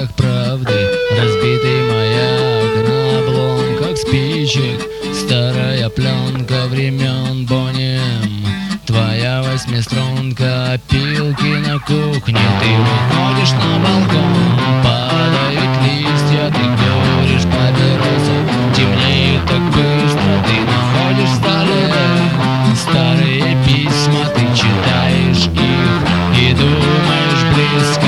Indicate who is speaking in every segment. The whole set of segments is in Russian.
Speaker 1: осколках правды разбитый маяк, на обломках спичек старая пленка времен Бонем. Твоя восьмиструнка, опилки на кухне. Ты выходишь на балкон, падают листья, ты куришь папиросу, темнеет так быстро. Ты находишь в столе старые письма, ты читаешь их и думаешь близко.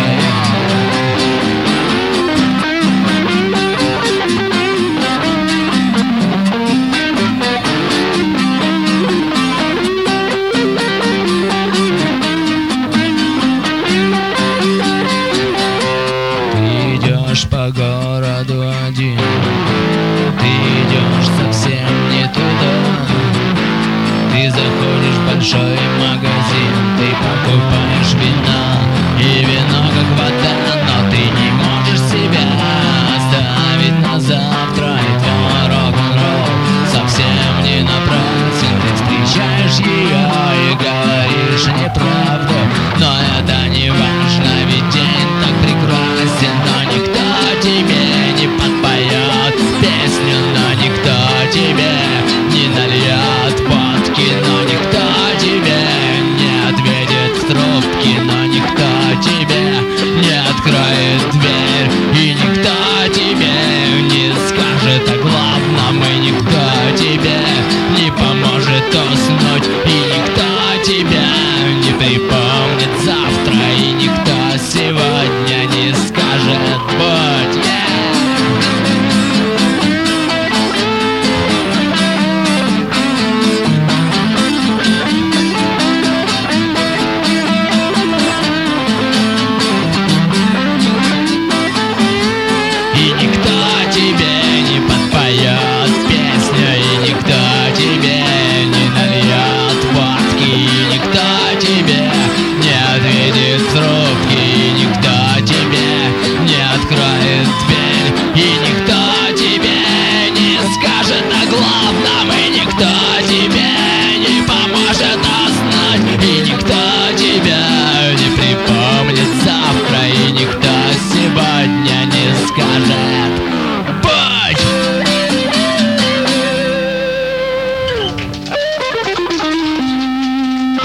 Speaker 1: По городу один, ты идешь совсем не туда. Ты заходишь в большой магазин, ты покупаешь вина, и вино как вода, но ты не можешь себя оставить назад.